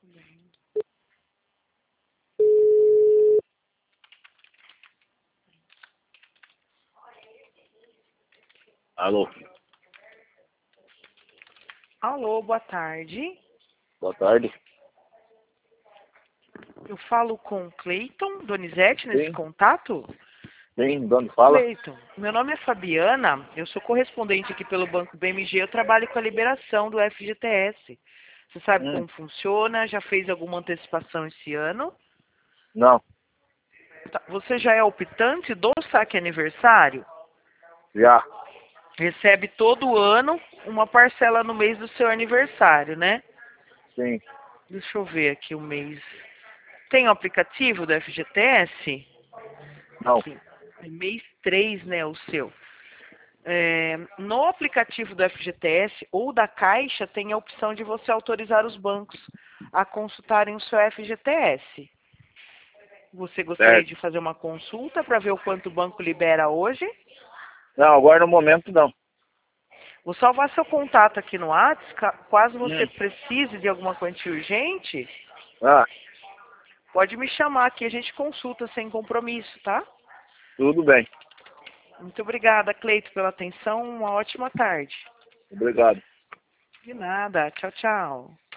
Alô, Alô, boa tarde. boa tarde. Eu falo com Cleiton Donizete nesse Sim, contato? sim, de onde fala? Cleiton, meu nome é Fabiana, eu sou correspondente aqui pelo Banco BMG, eu trabalho com a liberação do FGTS. Você sabe Hum, como funciona? Já fez alguma antecipação esse ano? não, Tá, você já é optante do saque aniversário? já, Recebe todo ano uma parcela no mês do seu aniversário, né? sim, Deixa eu ver aqui o mês. Tem o aplicativo do FGTS? não, Aqui. É mês 3, né, o seu. No aplicativo do FGTS ou da Caixa tem a opção de você autorizar os bancos a consultarem o seu FGTS. Você gostaria certo. de fazer uma consulta para ver o quanto o banco libera hoje? Não, agora no momento não. Vou salvar seu contato aqui no WhatsApp, caso você Hum, precise de alguma quantia urgente, ah, pode me chamar aqui, a gente consulta sem compromisso, tá? tudo bem, Muito obrigada, Cleito, pela atenção, uma ótima tarde. obrigado. De nada, tchau, tchau.